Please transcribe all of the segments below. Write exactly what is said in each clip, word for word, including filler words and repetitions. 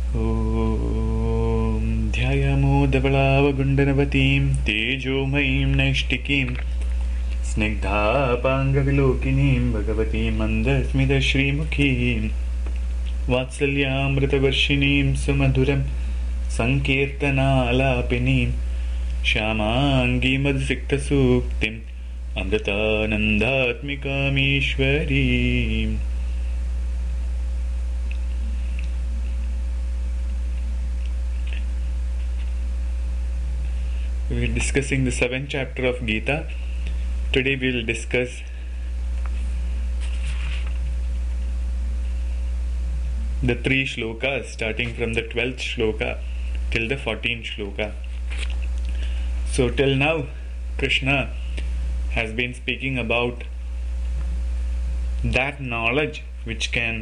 Om ध्यायामो धवलावगुण्डनवतीं तेजोमयीं नैष्टिकीं स्निग्धापाङ्गविलोकिनीं भगवतीं मन्दस्मितश्रीमुखीं वात्सल्यामृतवर्षिणीं सुमधुरं सङ्कीर्तनालापिनीं श्यामाङ्गीमधुसिक्तसूक्तिम् अमृतानन्दात्मिकामीश्वरीम्. We are discussing the seventh chapter of Gita. Today we will discuss the three shlokas starting from the twelfth shloka till the fourteenth shloka. So till now Krishna has been speaking about that knowledge which can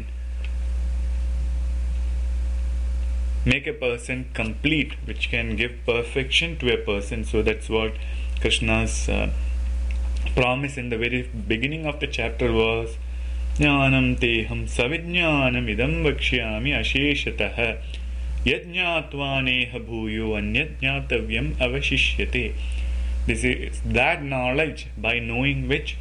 make a person complete, which can give perfection to a person. So that's what Krishna's uh, promise in the very beginning of the chapter was. Jnanam teham savijnanam idam vakshyami asheshatah yajñātvā neha bhūyo anyajñātavyam avashishyate. This is that knowledge, by knowing which,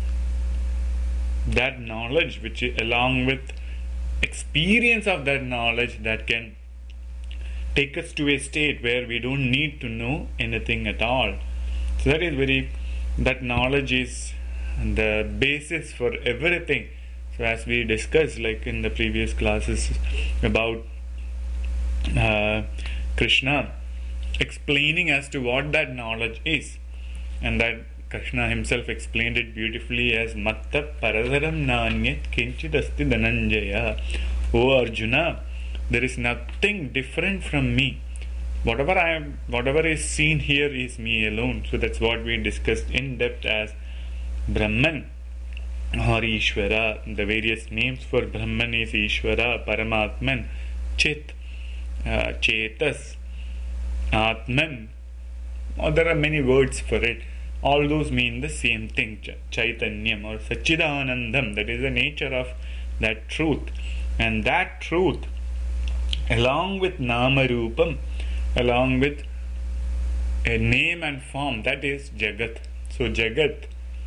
that knowledge which along with experience of that knowledge that can take us to a state where we don't need to know anything at all. So that is very, that knowledge is the basis for everything. So as we discussed like in the previous classes about uh, Krishna explaining as to what that knowledge is, and that Krishna himself explained it beautifully as Matta Paradaram Nanyat Kinchit Asti Dhananjaya. O Arjuna, there is nothing different from me. Whatever I am, whatever is seen here is me alone. So that's what we discussed in depth as Brahman or Ishvara. The various names for Brahman is Ishvara, Paramatman, Chit, uh, Chetas, Atman. Or there are many words for it. All those mean the same thing. Chaitanyam or Sachidanandam. That is the nature of that truth. And that truth, along with Namarupam, along with a name and form, that is Jagat. So Jagat,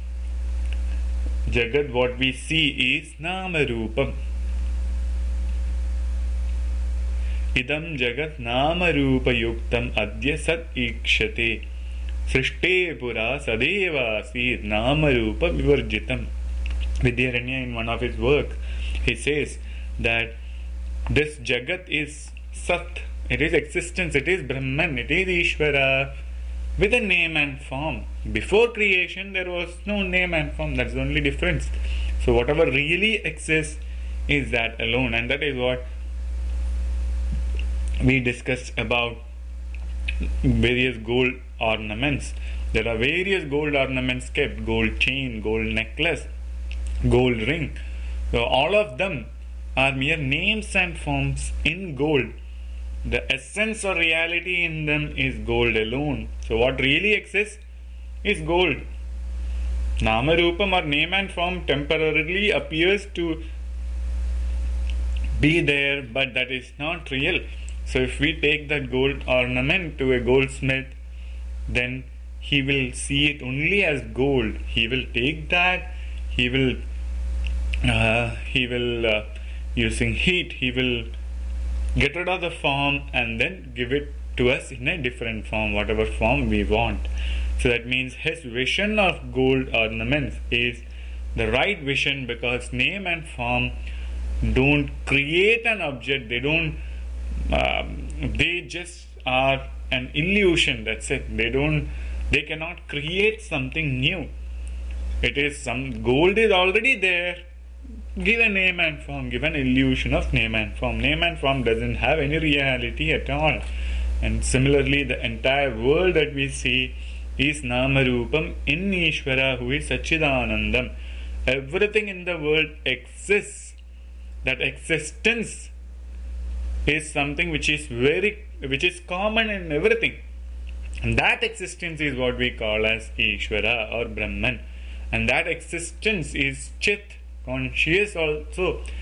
Jagat, what we see is Namarupam. Idam Jagat Namarupa Yuktam Adya Sat Ikshate Srishte Pura Sadeva Asid Namarupa Vivarjitam. Vidyaranya, in one of his works, he says that this Jagat is Sat, it is existence, it is Brahman, it is Ishvara with a name and form. Before creation there was no name and form, that's the only difference. So whatever really exists is that alone, and that is what we discussed about various gold ornaments. There are various gold ornaments kept, gold chain, gold necklace, gold ring. So all of them are mere names and forms in gold. The essence or reality in them is gold alone. So what really exists is gold. Namarupam or name and form temporarily appears to be there, but that is not real. So if we take that gold ornament to a goldsmith, then he will see it only as gold. He will take that, he will uh, he will uh, using heat, he will get rid of the form and then give it to us in a different form, whatever form we want. So that means his vision of gold ornaments is the right vision, because name and form don't create an object, they don't um, they just are an illusion, that's it. They don't they cannot create something new. It is some gold is already there. Give a name and form, give an illusion of name and form. Name and form doesn't have any reality at all. And similarly, the entire world that we see is Namarupam in Ishvara, who is Sachidanandam. Everything in the world exists. That existence is something which is very, which is common in everything. And that existence is what we call as Ishvara or Brahman. And that existence is Chit, conscious also.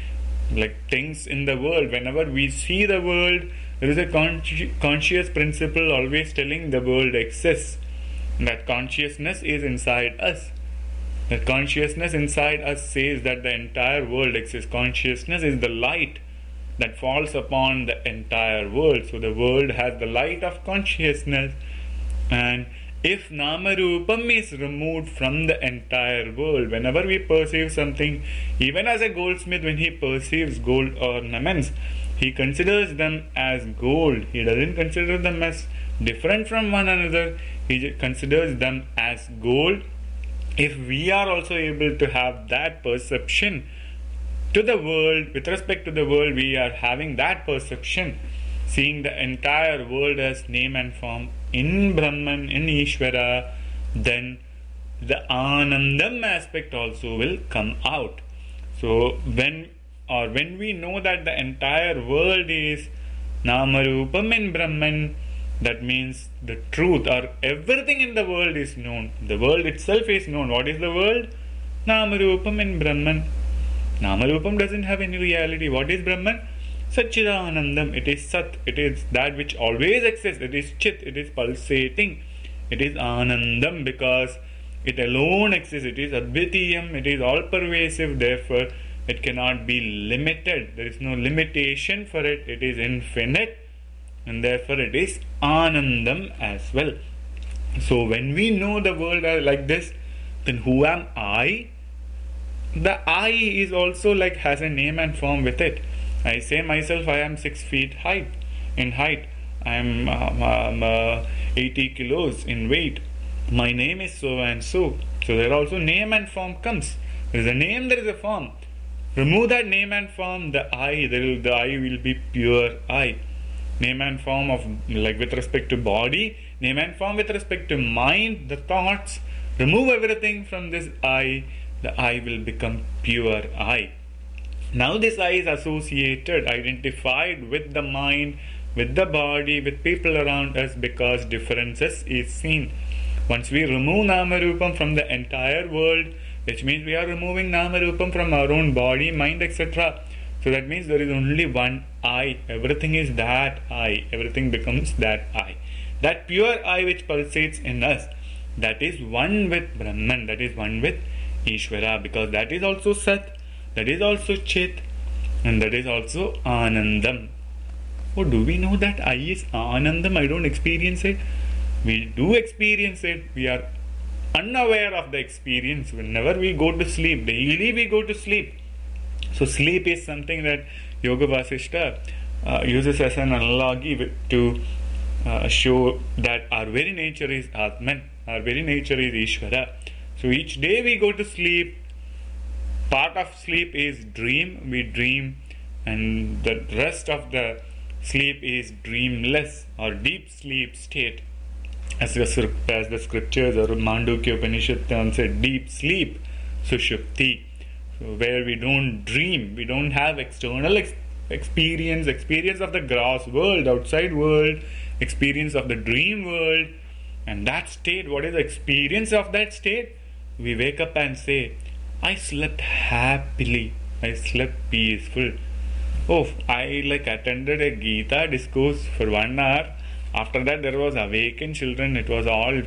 like things in the world. Whenever we see the world, there is a consci- conscious principle always telling the world exists. That consciousness is inside us. The consciousness inside us says that the entire world exists. Consciousness is the light that falls upon the entire world. So the world has the light of consciousness, and if Namarupam is removed from the entire world, whenever we perceive something, even as a goldsmith, when he perceives gold ornaments, he considers them as gold. He doesn't consider them as different from one another. He considers them as gold. If we are also able to have that perception to the world, with respect to the world, we are having that perception, seeing the entire world as name and form in Brahman, in Ishvara, then the Anandam aspect also will come out. So when or when we know that the entire world is Namarupam in Brahman, that means the truth or everything in the world is known. The world itself is known. What is the world? Namarupam in Brahman. Namarupam doesn't have any reality. What is Brahman? Satchidanandam. It is Sat. It is that which always exists. It is Chit. It is pulsating. It is Anandam because it alone exists. It is Advitiyam. It is all pervasive. Therefore, it cannot be limited. There is no limitation for it. It is infinite. And therefore, it is Anandam as well. So, when we know the world like this, then who am I? The I is also like has a name and form with it. I say myself, I am six feet height in height. I am um, um, uh, eighty kilos in weight. My name is so and so. So there also name and form comes. There is a name, there is a form. Remove that name and form, the I, there will, the I will be pure I. Name and form of like with respect to body, name and form with respect to mind, the thoughts. Remove everything from this I. The I will become pure I. Now this I is associated, identified with the mind, with the body, with people around us because differences is seen. Once we remove Namarupam from the entire world, which means we are removing Namarupam from our own body, mind, et cetera. So that means there is only one I. Everything is that I. Everything becomes that I. That pure I which pulsates in us, that is one with Brahman, that is one with Ishvara, because that is also Sat, that is also Chit, and that is also Anandam. Oh, do we know that I is Anandam? I don't experience it. We do experience it. We are unaware of the experience. Whenever we go to sleep, daily we go to sleep. So sleep is something that Yoga Vasishta uh, uses as an analogy to uh, show that our very nature is Atman, our very nature is Ishvara. So each day we go to sleep. Part of sleep is dream. We dream, and the rest of the sleep is dreamless or deep sleep state. As the, as the scriptures or Mandukya Upanishad terms it, deep sleep, Sushupti. So where we don't dream, we don't have external ex- experience, experience of the gross world, outside world, experience of the dream world. And that state, what is the experience of that state? We wake up and say, I slept happily, I slept peaceful. Oh, I like attended a Gita discourse for one hour. After that there was awakened children. It was all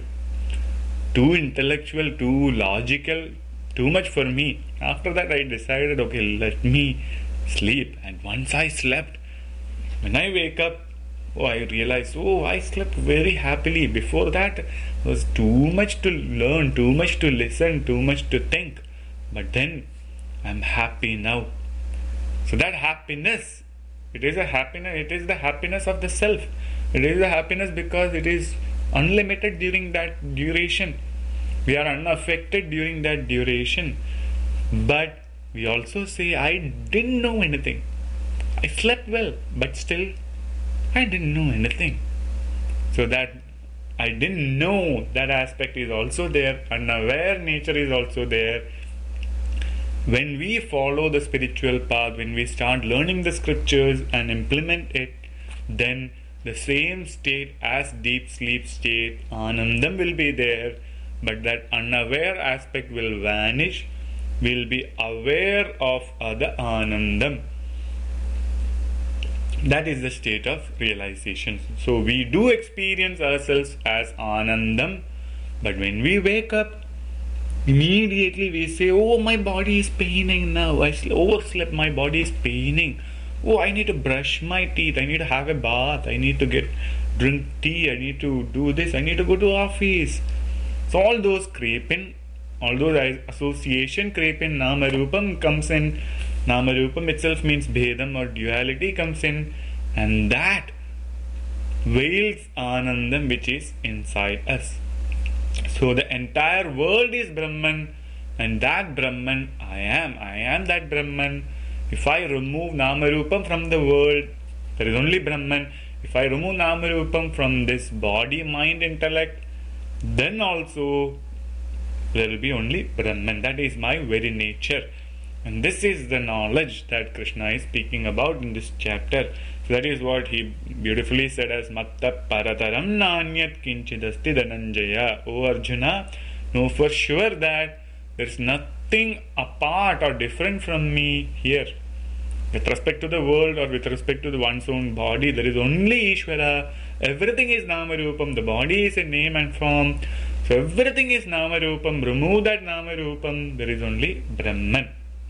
too intellectual, too logical, too much for me. After that I decided, okay, let me sleep. And once I slept, when I wake up, oh, I realized, oh, I slept very happily. Before that was too much to learn, too much to listen, too much to think. But then I'm happy now. So that happiness, it is a happiness, it is the happiness of the self. It is the happiness because it is unlimited during that duration. We are unaffected during that duration. But we also say, I didn't know anything. I slept well, but still I didn't know anything. So that I didn't know, that aspect is also there. Unaware nature is also there. When we follow the spiritual path, when we start learning the scriptures and implement it, then the same state as deep sleep state, Anandam will be there, but that unaware aspect will vanish. We'll be aware of other Anandam. That is the state of realization. So we do experience ourselves as Anandam, but when we wake up, immediately we say, oh, my body is paining now. I overslept, my body is paining. Oh, I need to brush my teeth. I need to have a bath. I need to get drink tea. I need to do this. I need to go to office. So all those creep in. All those association creep in. Nama Rupam comes in. Nama Rupam itself means Bhedam or duality comes in. And that veils Anandam which is inside us. So the entire world is Brahman, and that Brahman I am. I am that Brahman. If I remove Namarupam from the world, there is only Brahman. If I remove Namarupam from this body, mind, intellect, then also there will be only Brahman. That is my very nature. And this is the knowledge that Krishna is speaking about in this chapter. So that is what he beautifully said as Matta Parataram Nanyat Kinchidasti Dhananjaya. O Arjuna, know for sure that there is nothing apart or different from me here. With respect to the world or with respect to the one's own body, there is only Ishvara. Everything is Namarupam. The body is a name and form. So everything is Namarupam. Remove that Namarupam. There is only Brahman.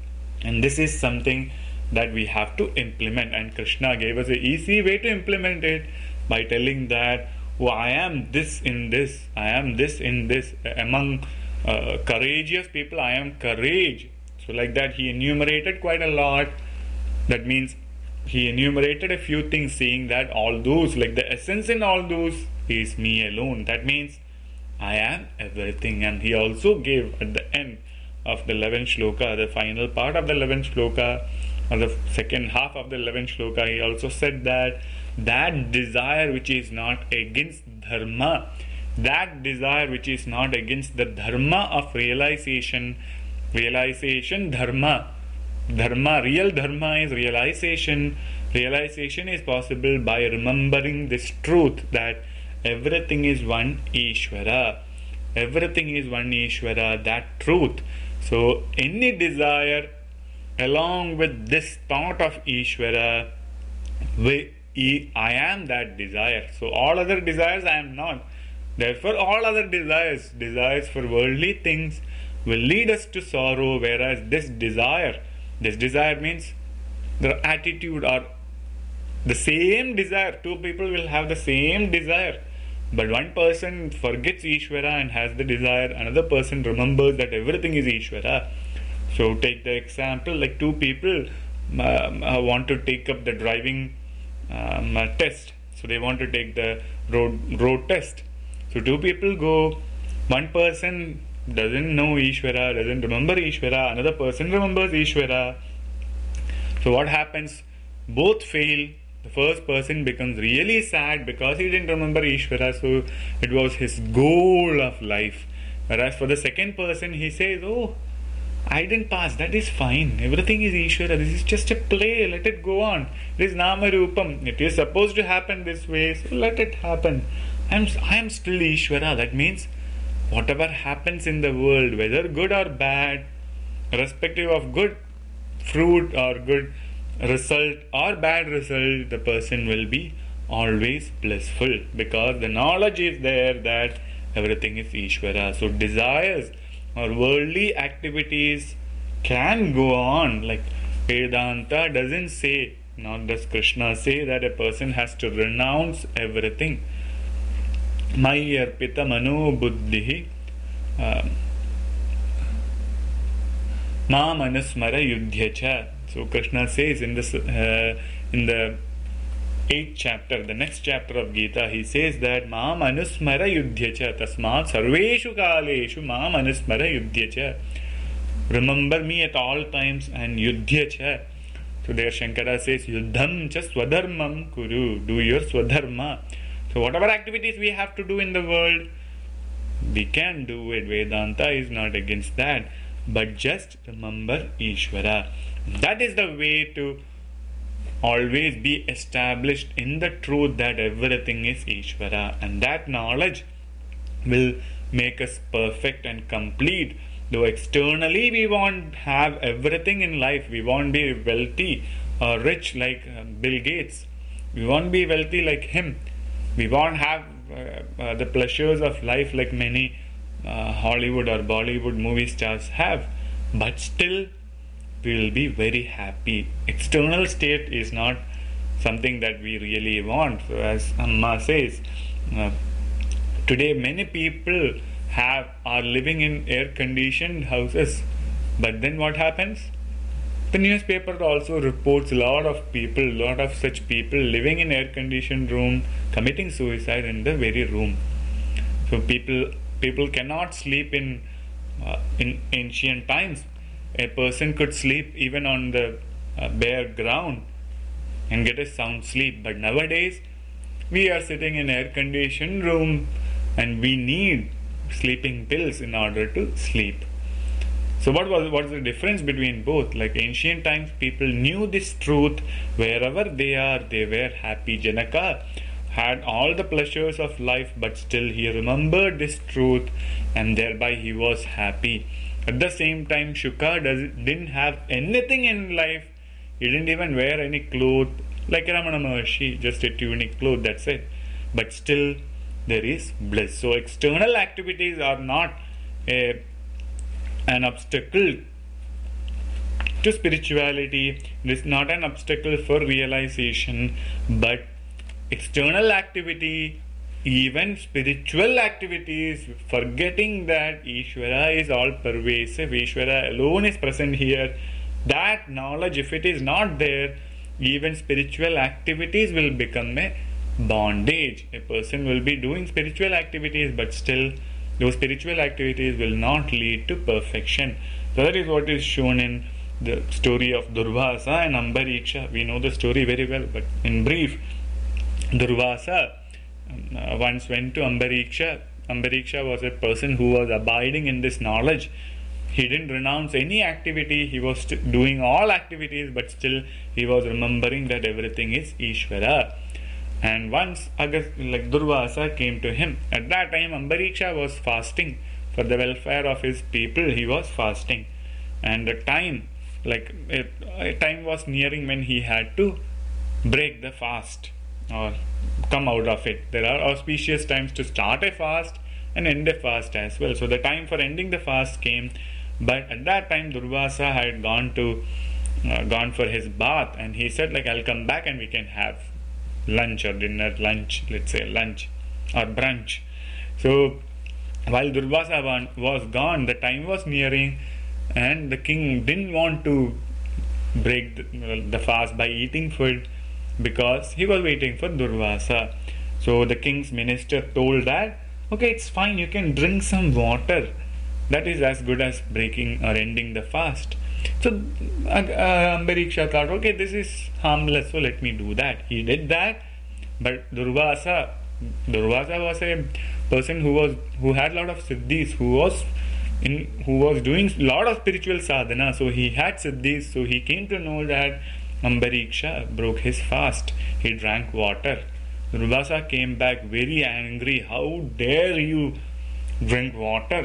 And this is something that we have to implement. And Krishna gave us an easy way to implement it by telling that, oh, I am this in this. I am this in this. Among uh, courageous people, I am courage. So like that, he enumerated quite a lot. That means he enumerated a few things, saying that all those, like the essence in all those, is me alone. That means I am everything. And he also gave at the end of the eleventh shloka, the final part of the eleventh shloka, or the second half of the eleventh shloka, he also said that that desire which is not against dharma, that desire which is not against the dharma of realization, realization dharma, dharma, real dharma is realization. Realization is possible by remembering this truth that everything is one Ishvara. Everything is one Ishvara, that truth. So any desire along with this thought of Ishvara, we, I am that desire. So all other desires I am not. Therefore all other desires, desires for worldly things, will lead us to sorrow, whereas this desire, this desire means the attitude or the same desire. Two people will have the same desire. But one person forgets Ishvara and has the desire, another person remembers that everything is Ishvara. So take the example, like two people um, uh, want to take up the driving um, uh, test. So they want to take the road road test. So two people go, one person doesn't know Ishvara, doesn't remember Ishvara, another person remembers Ishvara. So what happens? Both fail. The first person becomes really sad because he didn't remember Ishvara, so it was his goal of life. Whereas for the second person, he says, oh, I didn't pass, that is fine. Everything is Ishvara, this is just a play, let it go on. It is Nama Rupam. It is supposed to happen this way, so let it happen. I am, I am still Ishvara. That means whatever happens in the world, whether good or bad, irrespective of good fruit or good result or bad result, the person will be always blissful because the knowledge is there that everything is Ishvara. So desires or worldly activities can go on. Like Vedanta doesn't say, nor does Krishna say, that a person has to renounce everything. Mayi arpita mano buddhihi ma manusmara yudhyacha. So Krishna says in this uh, in the eighth chapter, the next chapter of Gita, he says that ma manusmara yudhyacha tasmat sarveshu kaleshu ma manusmara yudhyacha. Remember me at all times and yudhyacha. So there Shankara says yuddham cha swadharmam kuru, do your swadharma. So whatever activities we have to do in the world, we can do it. Vedanta is not against that, but just remember Ishvara. That is the way to always be established in the truth that everything is Ishvara, and that knowledge will make us perfect and complete. Though externally we won't have everything in life, we won't be wealthy or rich like Bill Gates, We won't be wealthy like him. We won't have uh, uh, the pleasures of life like many uh, Hollywood or Bollywood movie stars have. But still, we will be very happy. External state is not something that we really want. So as Amma says, uh, today many people have are living in air-conditioned houses. But then what happens? The newspaper also reports a lot of people, a lot of such people living in air-conditioned room, committing suicide in the very room. So people people cannot sleep in uh, in ancient times. A person could sleep even on the uh, bare ground and get a sound sleep. But nowadays, we are sitting in air-conditioned room and we need sleeping pills in order to sleep. So what was what is the difference between both? Like ancient times, people knew this truth. Wherever they are, they were happy. Janaka had all the pleasures of life, but still he remembered this truth, and thereby he was happy. At the same time, Shuka does, didn't have anything in life. He didn't even wear any clothes, like Ramana Maharshi, just a tunic cloth, that's it. But still, there is bliss. So external activities are not a an obstacle to spirituality. It is not an obstacle for realization, but external activity, even spiritual activities, forgetting that Ishvara is all pervasive, Ishvara alone is present here, that knowledge, if it is not there, even spiritual activities will become a bondage. A person will be doing spiritual activities, but still those spiritual activities will not lead to perfection. So that is what is shown in the story of Durvasa and Ambariksha. We know the story very well, but in brief, Durvasa uh, once went to Ambariksha. Ambariksha was a person who was abiding in this knowledge. He didn't renounce any activity. He was st- doing all activities, but still he was remembering that everything is Ishvara. And once Agast, like Durvasa came to him. At that time, Ambariksha was fasting for the welfare of his people. He was fasting, and the time, like a, a time was nearing when he had to break the fast or come out of it. There are auspicious times to start a fast and end a fast as well. So the time for ending the fast came, but at that time Durvasa had gone to uh, gone for his bath, and he said, like, I'll come back and we can have lunch or dinner, lunch, let's say lunch or brunch. So while Durvasa was gone, the time was nearing, and the king didn't want to break the, the fast by eating food because he was waiting for Durvasa. So the king's minister told that, okay, it's fine, you can drink some water. That is as good as breaking or ending the fast. So uh, uh, Ambariksha thought, okay, this is harmless, so let me do that. He did that, but Durvasa, Durvasa was a person who was who had a lot of siddhis, who was in who was doing a lot of spiritual sadhana. So he had siddhis. So he came to know that Ambariksha broke his fast. He drank water. Durvasa came back very angry. How dare you drink water?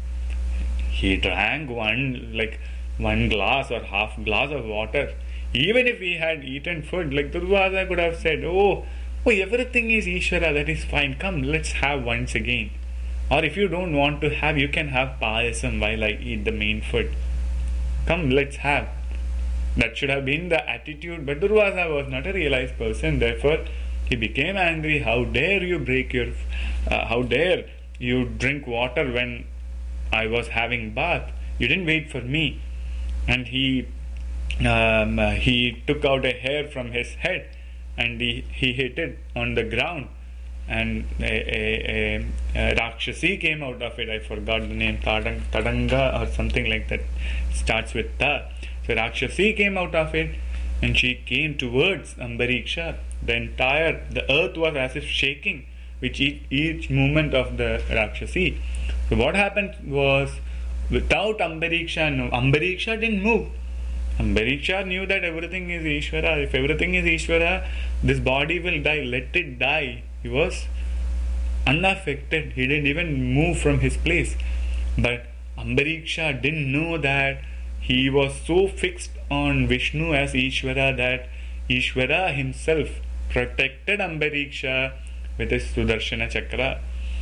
He drank one like. one glass or half glass of water. Even if he had eaten food, like Durvasa could have said, oh, oh, everything is Ishvara, that is fine, come, let's have once again. Or if you don't want to have, you can have payasam while I eat the main food. Come, let's have. That should have been the attitude, but Durvasa was not a realized person, therefore he became angry. How dare you break your, uh, how dare you drink water when I was having bath? You didn't wait for me. And he um, uh, he took out a hair from his head and he, he hit it on the ground, and a, a, a, a Rakshasi came out of it. I forgot the name, Tadang, Tadanga or something like that. It starts with Ta. So Rakshasi came out of it, and she came towards Ambariksha. The entire, the earth was as if shaking with each, each movement of the Rakshasi. So what happened was, without Ambariksha, no, Ambariksha didn't move. Ambariksha knew that everything is Ishvara. If everything is Ishvara, this body will die. Let it die. He was unaffected. He didn't even move from his place. But Ambariksha didn't know that he was so fixed on Vishnu as Ishvara that Ishvara himself protected Ambariksha with his Sudarshana Chakra.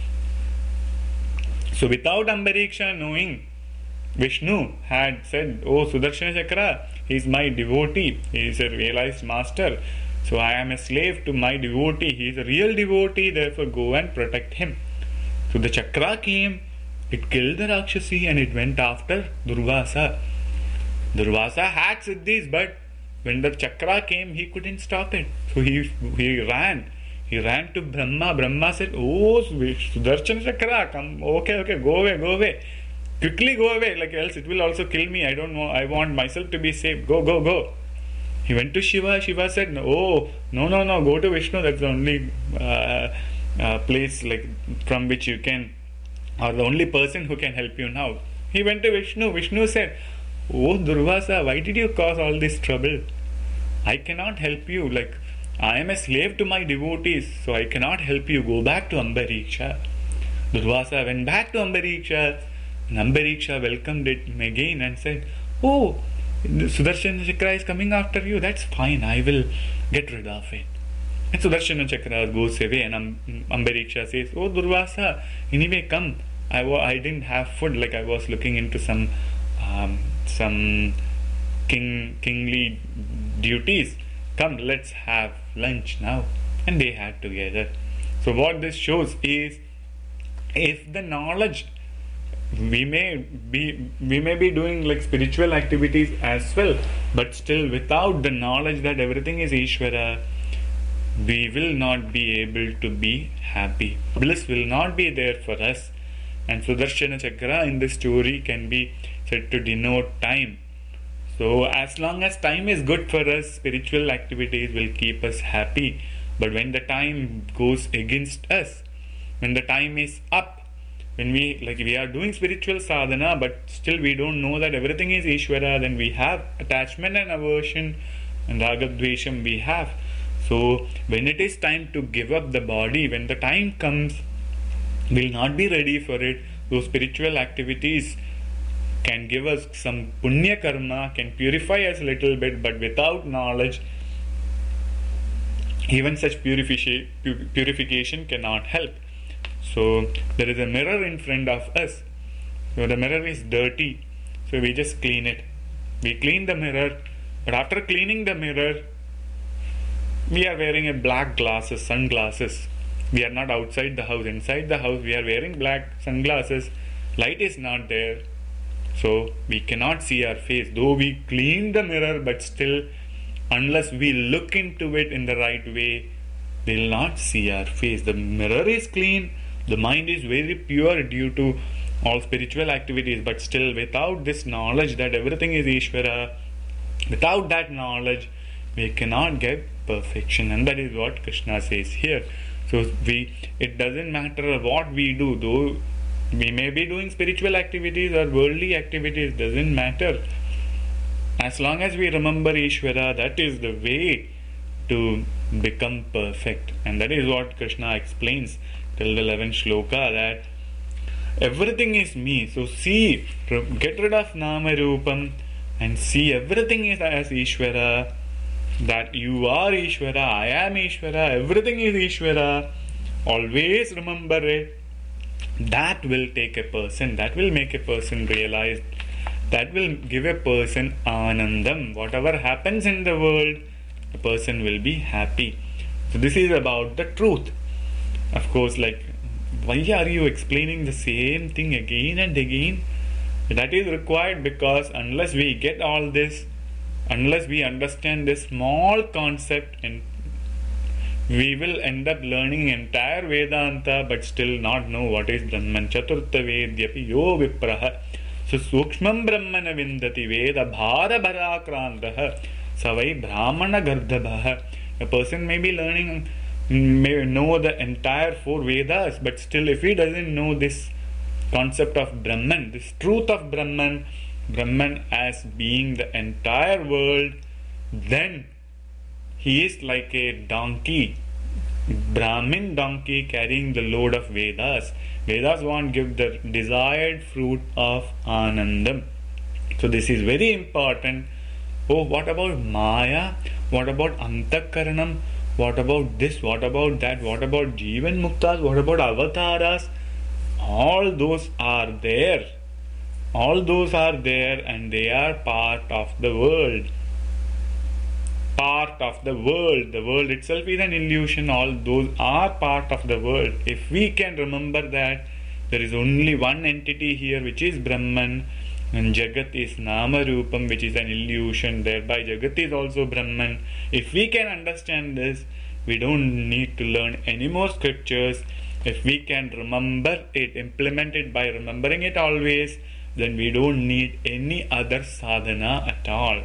So without Ambariksha knowing, Vishnu had said, "Oh, Sudarshana Chakra, he is my devotee, he is a realized master. So I am a slave to my devotee, he is a real devotee, therefore go and protect him." So the Chakra came, it killed the Rakshasi and it went after Durvasa. Durvasa had siddhis, but when the Chakra came, he couldn't stop it. So he, he ran. He ran to Brahma. Brahma said, "Oh, Sudarshana Chakra, come, okay, okay, go away, go away. Quickly go away, like else it will also kill me. I don't know, I want myself to be safe. Go, go, go." He went to Shiva. Shiva said, "Oh, no, no, no, go to Vishnu. That's the only uh, uh, place like from which you can, or the only person who can help you now." He went to Vishnu. Vishnu said, "Oh, Durvasa, why did you cause all this trouble? I cannot help you. Like, I am a slave to my devotees, so I cannot help you. Go back to Ambariksha." Durvasa went back to Ambariksha, and Ambariksha welcomed it again and said, "Oh, Sudarshana Chakra is coming after you. That's fine. I will get rid of it." And Sudarshana Chakra goes away, and Am- Ambariksha says, "Oh, Durvasa, anyway, come. I, wa- I didn't have food. Like, I was looking into some um, some king kingly duties. Come, let's have lunch now." And they had together. So what this shows is, if the knowledge, we may be we may be doing like spiritual activities as well, but still without the knowledge that everything is Ishvara, we will not be able to be happy. Bliss will not be there for us. And Sudarshana Chakra in this story can be said to denote time. So as long as time is good for us, spiritual activities will keep us happy. But when the time goes against us, when the time is up, when we like we are doing spiritual sadhana, but still we don't know that everything is Ishvara, then we have attachment and aversion and ragadvesham we have. So when it is time to give up the body, when the time comes, we'll not be ready for it. Those spiritual activities can give us some punya karma, can purify us a little bit, but without knowledge, even such purification purification cannot help. So there is a mirror in front of us. So the mirror is dirty. So we just clean it. We clean the mirror, but after cleaning the mirror, we are wearing a black glasses, sunglasses. We are not outside the house. Inside the house, we are wearing black sunglasses. Light is not there. So we cannot see our face. Though we clean the mirror, but still, unless we look into it in the right way, we will not see our face. The mirror is clean. The mind is very pure due to all spiritual activities, but still without this knowledge that everything is Ishvara, without that knowledge, we cannot get perfection. And that is what Krishna says here. So we, it doesn't matter what we do, though we may be doing spiritual activities or worldly activities, doesn't matter. As long as we remember Ishvara, that is the way to become perfect. And that is what Krishna explains till the eleventh shloka, that everything is me. So see, get rid of Nama Rupam and see everything is as Ishvara, that you are Ishvara, I am Ishvara, everything is Ishvara. Always remember it. That will take a person, that will make a person realize, that will give a person anandam. Whatever happens in the world, a person will be happy. So this is about the truth. Of course, like, why are you explaining the same thing again and again? That is required because unless we get all this, unless we understand this small concept, and we will end up learning entire Vedanta but still not know what is Brahman. Chaturtha Vedyapi yo vipraha. So Sukshmam Brahmana Vindati Veda Bhara Bharakrantaha Savai Brahmana Gardhabha. A person may be learning, may know the entire four Vedas, but still if he doesn't know this concept of Brahman, this truth of Brahman, Brahman as being the entire world, then he is like a donkey, Brahmin donkey carrying the load of Vedas. Vedas won't give the desired fruit of Anandam. So this is very important. Oh, what about Maya? What about Antakaranam? What about this? What about that? What about Jivan Muktas? What about Avataras? All those are there. All those are there and they are part of the world. Part of the world. The world itself is an illusion. All those are part of the world. If we can remember that there is only one entity here, which is Brahman, and Jagat is Nama Rupam, which is an illusion, thereby Jagat is also Brahman. If we can understand this, we don't need to learn any more scriptures. If we can remember it, implement it by remembering it always, then we don't need any other sadhana at all.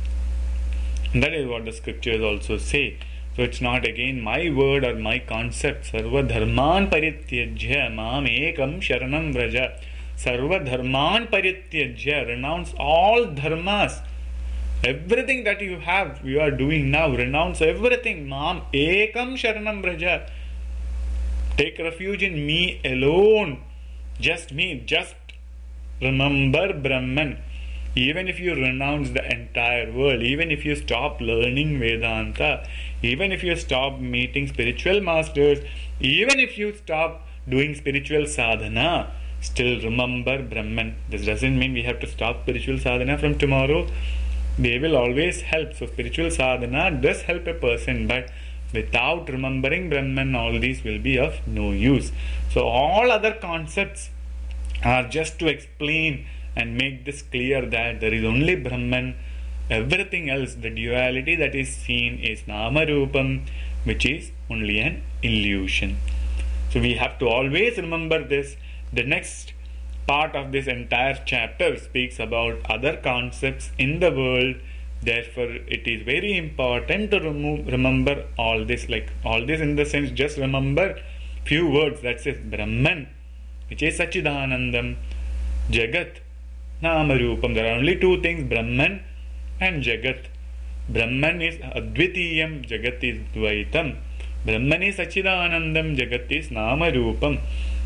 And that is what the scriptures also say. So it's not again my word or my concept. Sarva dharman parityajya mam ekam sharanam vraja. Sarva dharman parityajya. Renounce all dharmas. Everything that you have, you are doing now, renounce everything. Mam ekam sharanam vraja. Take refuge in me alone. Just me. Just remember Brahman. Even if you renounce the entire world, even if you stop learning Vedanta, even if you stop meeting spiritual masters, even if you stop doing spiritual sadhana, still remember Brahman. This doesn't mean we have to stop spiritual sadhana from tomorrow. They will always help. So spiritual sadhana does help a person, but without remembering Brahman, all these will be of no use. So all other concepts are just to explain and make this clear that there is only Brahman. Everything else, the duality that is seen, is Nama Rupam, which is only an illusion. So we have to always remember this. The next part of this entire chapter speaks about other concepts in the world. Therefore, it is very important to remove, remember all this. Like all this in the sense, just remember few words. That says Brahman, which is Sachidanandam, Jagat, Nama Rupam. There are only two things, Brahman and Jagat. Brahman is Advitiyam, Jagat is Dvaitam. Brahman is Sachidanandam, Jagat is Nama Rupam.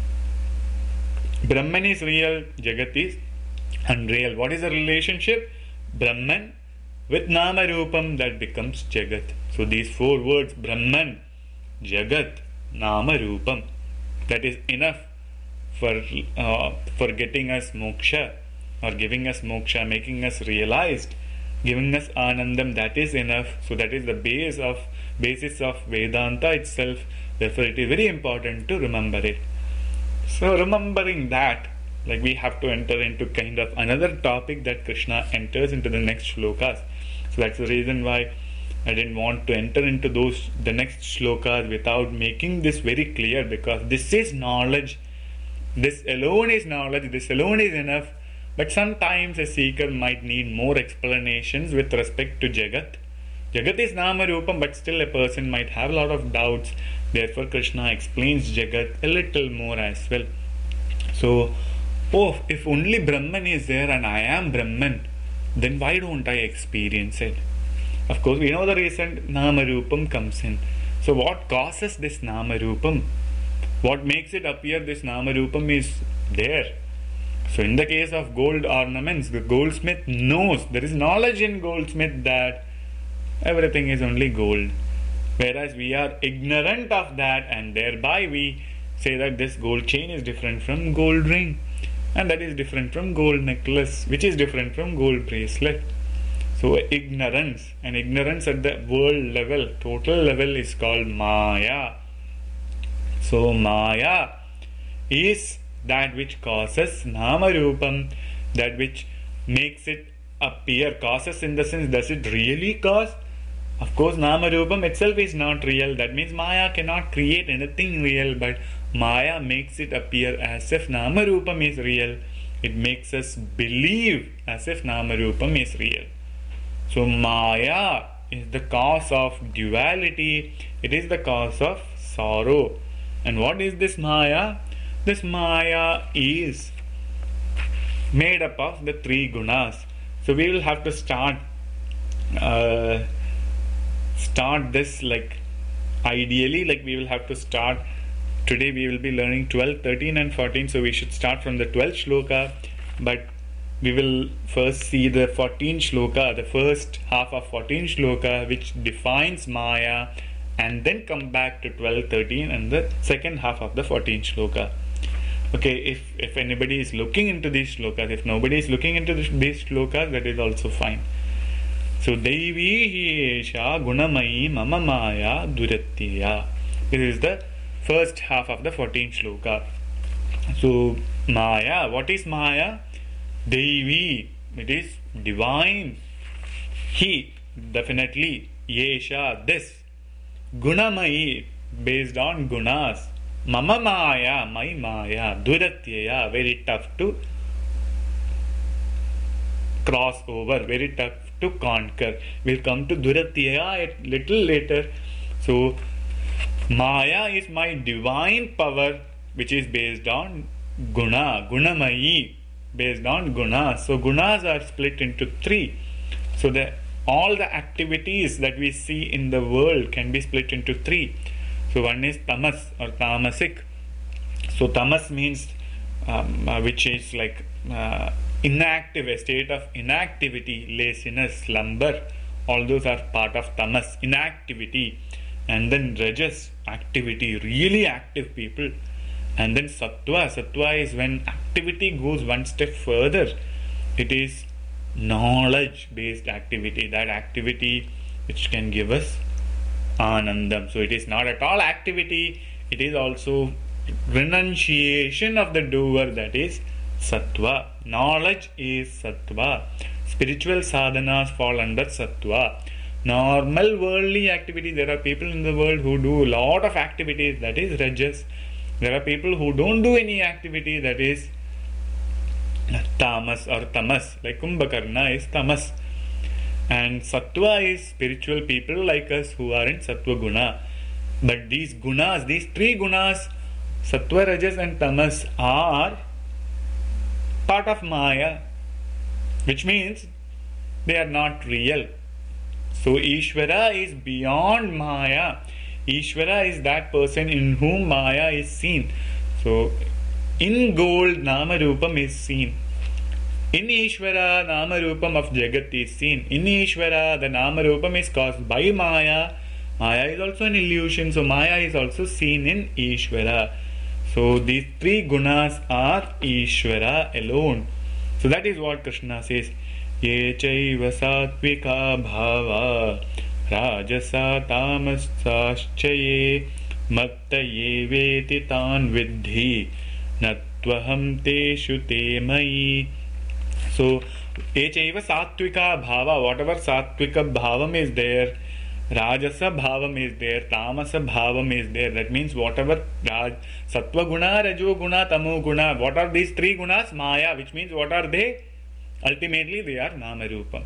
Brahman is real, Jagat is unreal. What is the relationship? Brahman with Nama Rupam, that becomes Jagat. So these four words, Brahman, Jagat, Nama Rupam, that is enough for uh, for getting us moksha, or giving us moksha, making us realized, giving us anandam. That is enough. So that is the base of basis of Vedanta itself. Therefore, it is very important to remember it. So remembering that, like we have to enter into kind of another topic that Krishna enters into the next shlokas. So that's the reason why I didn't want to enter into those the next shlokas without making this very clear, because this is knowledge. This alone is knowledge. This alone is enough. But sometimes a seeker might need more explanations with respect to Jagat. Jagat is Nama Rupam, but still a person might have a lot of doubts. Therefore, Krishna explains Jagat a little more as well. So, oh, if only Brahman is there and I am Brahman, then why don't I experience it? Of course, we know the reason. Nama Rupam comes in. So, what causes this Nama Rupam? What makes it appear this Nama Rupam is there? So in the case of gold ornaments, the goldsmith knows, there is knowledge in goldsmith that everything is only gold. Whereas we are ignorant of that, and thereby we say that this gold chain is different from gold ring, and that is different from gold necklace, which is different from gold bracelet. So ignorance, and ignorance at the world level, total level, is called Maya. So Maya is that which causes Nama Rupam, that which makes it appear. Causes in the sense, does it really cause? Of course, Nama Rupam itself is not real. That means Maya cannot create anything real, but Maya makes it appear as if Nama Rupam is real. It makes us believe as if Nama Rupam is real. So Maya is the cause of duality. It is the cause of sorrow. And what is this Maya? This Maya is made up of the three gunas. So we will have to start uh, start this like ideally, like we will have to start today. We will be learning twelve, thirteen and fourteen, so we should start from the twelfth shloka, but we will first see the fourteenth shloka, the first half of fourteenth shloka, which defines Maya and then come back to twelve, thirteen and the second half of the fourteenth shloka. Okay, if, if anybody is looking into these shlokas, if nobody is looking into this, these shlokas, that is also fine. So, Devi hi esha gunamayi mama maya duratya. This is the first half of the fourteenth shloka. So, Maya, what is Maya? Devi, it is divine. He, definitely, Yesha, this. Gunamayi, based on gunas. Mama Maya, my Maya. Duratyaya, very tough to cross over, very tough to conquer. We'll come to Duratyaya a little later. So, Maya is my divine power, which is based on guna, gunamayi, based on gunas. So gunas are split into three. So the all the activities that we see in the world can be split into three. So one is tamas or tamasic. So tamas means um, uh, which is like uh, inactive, a state of inactivity, laziness, slumber. All those are part of tamas, inactivity. And then rajas, activity, really active people. And then sattva, sattva is when activity goes one step further. It is knowledge based activity, that activity which can give us anandam. So it is not at all activity, it is also renunciation of the doer, that is sattva. Knowledge is sattva. Spiritual sadhanas fall under sattva. Normal worldly activity, there are people in the world who do a lot of activities, that is rajas. There are people who don't do any activity, that is tamas or tamas, like Kumbhakarna is tamas. And sattva is spiritual people like us who are in sattva guna. But these gunas, these three gunas, sattva, rajas and tamas, are part of maya, which means they are not real. So Ishvara is beyond maya. Ishvara is that person in whom maya is seen. So in gold, Nama Rupam is seen. In Ishvara, Nama Rupam of Jagat is seen. In Ishvara, the Nama Rupam is caused by Maya. Maya is also an illusion, so Maya is also seen in Ishvara. So these three gunas are Ishvara alone. So that is what Krishna says. Ye chaiva satvika bhava rajasa tamasaschaye mattaye veti tan vidhi natvaham teshu te mai. So, echaiva sattvika bhava, whatever sattvika bhavam is there, rajasa bhavam is there, tamasa bhavam is there. That means whatever raj, sattva guna, rajo guna, tamo guna, what are these three gunas? Maya, which means what are they? Ultimately, they are nama rupam.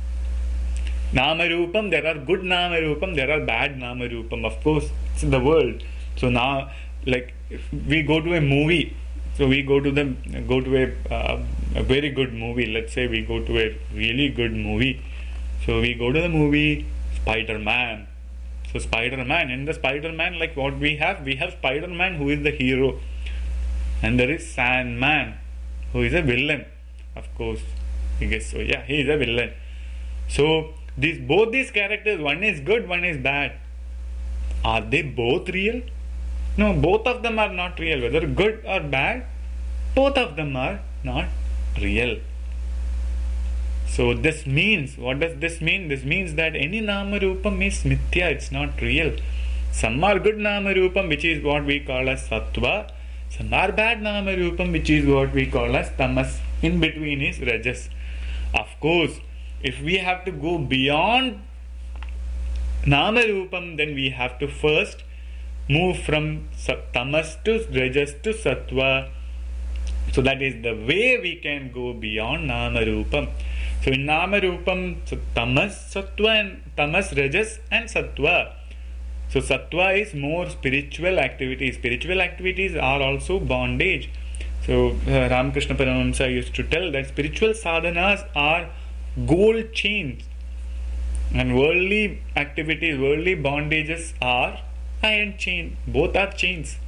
Nama rupam, there are good nama rupam, there are bad nama rupam. Of course, it's in the world. So now, like, if we go to a movie, so we go to the go to a, uh, a very good movie. Let's say we go to a really good movie. So we go to the movie Spider-Man. So Spider-Man, in the Spider-Man, like what we have, we have Spider-Man who is the hero, and there is Sandman who is a villain. Of course, I guess so. Yeah, he is a villain. So these both these characters, one is good, one is bad. Are they both real? No, both of them are not real. Whether good or bad, both of them are not real. So this means, what does this mean? This means that any nama rupam is mithya, it's not real. Some are good nama rupam, which is what we call as sattva. Some are bad nama rupam, which is what we call as tamas. In between is rajas. Of course, if we have to go beyond nama rupam, then we have to first move from tamas to rajas to sattva. So that is the way we can go beyond nama rupam. So in nama rupam, so tamas, sattva and tamas, rajas and sattva. So sattva is more spiritual activities. Spiritual activities are also bondage. So uh, Ramakrishna Paramahamsa used to tell that spiritual sadhanas are gold chains, and worldly activities, worldly bondages are iron chain. Both are chains.